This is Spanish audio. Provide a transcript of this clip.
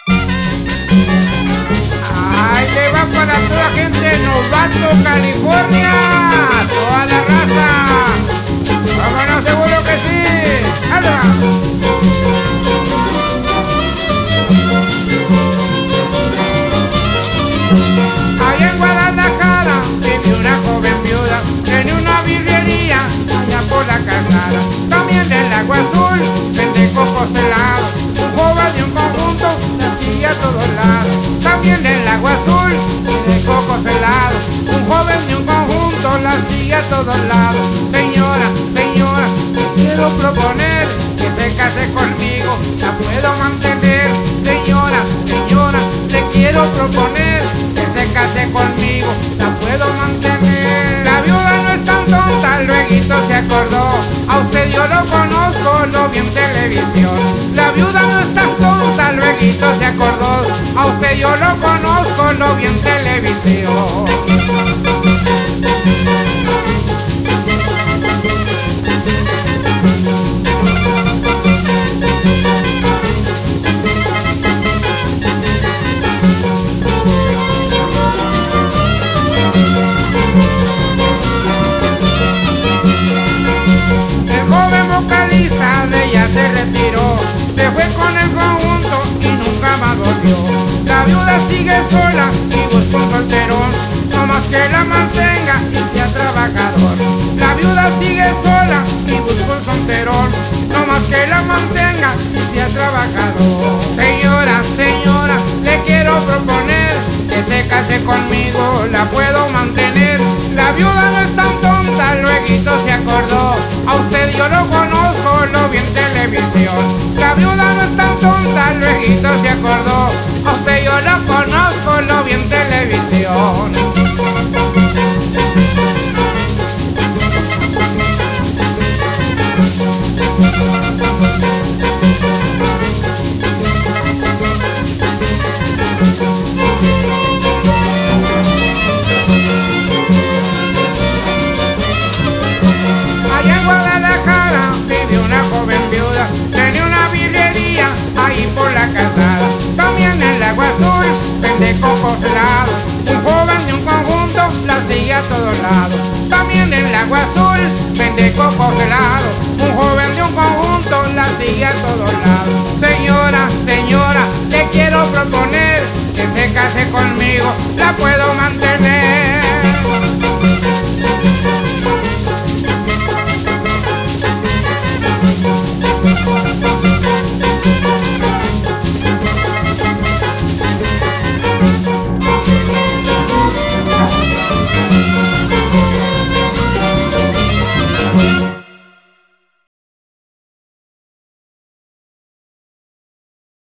Ahí le va para toda la gente de Novato, California, toda la raza. Vámonos, seguro que sí. ¡Ahí va! Allá en Guadalajara vive una joven viuda, tiene una birrería allá por la calzada. También del Agua Azul vende cocos helados, un joven de un conjunto la sigue a todos lados. También del Agua Azul vende cocos helados, un joven de un conjunto la sigue a todos lados. Señora, señora, te quiero proponer que se case conmigo, la puedo mantener. Señora, señora, te quiero proponer que se case conmigo, la puedo mantener. La viuda no es tan tonta, lueguito se acordó. A usted yo lo conozco, lo vi en televisión. La viuda no es tan tonta, lueguito se acordó. A usted yo lo conozco, lo vi en televisión. De ella se retiró, se fue con el conjunto y nunca más volvió. La viuda sigue sola y busca un solterón, no más que la mantenga y sea trabajador. La viuda sigue sola y busca un solterón, no más que la mantenga y sea trabajador. Señora, señora, le quiero proponer que se case conmigo, la puedo mantener. La viuda no es tan tonta, lueguito se acordó. A usted yo lo conozco, lo vi en televisión. La viuda no es tan tonta, lueguito se acordó. A usted yo lo conozco, lo vi en televisión. Allá en Guadalajara vive una joven viuda, tiene una birrería ahí por la calzada. También en el Agua Azul vende cocos helados, un joven de un conjunto la sigue a todos lados. También en el Agua Azul vende cocos helados, un joven de un conjunto la sigue a todos lados. Señora, señora, le quiero proponer que se case conmigo, la puedo mantener.